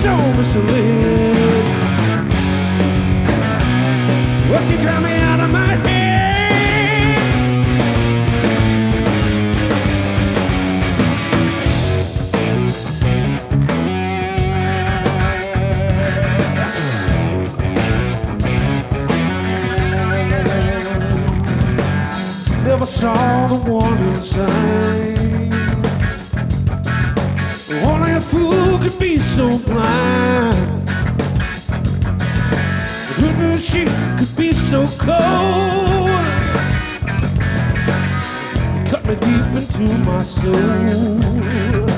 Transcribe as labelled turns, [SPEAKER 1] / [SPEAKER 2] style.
[SPEAKER 1] so misled. Well, she drowned me out of my head. Never saw the warning signs. Only a fool could be so blind. Who knew she could be so cold? Cut me deep into my soul.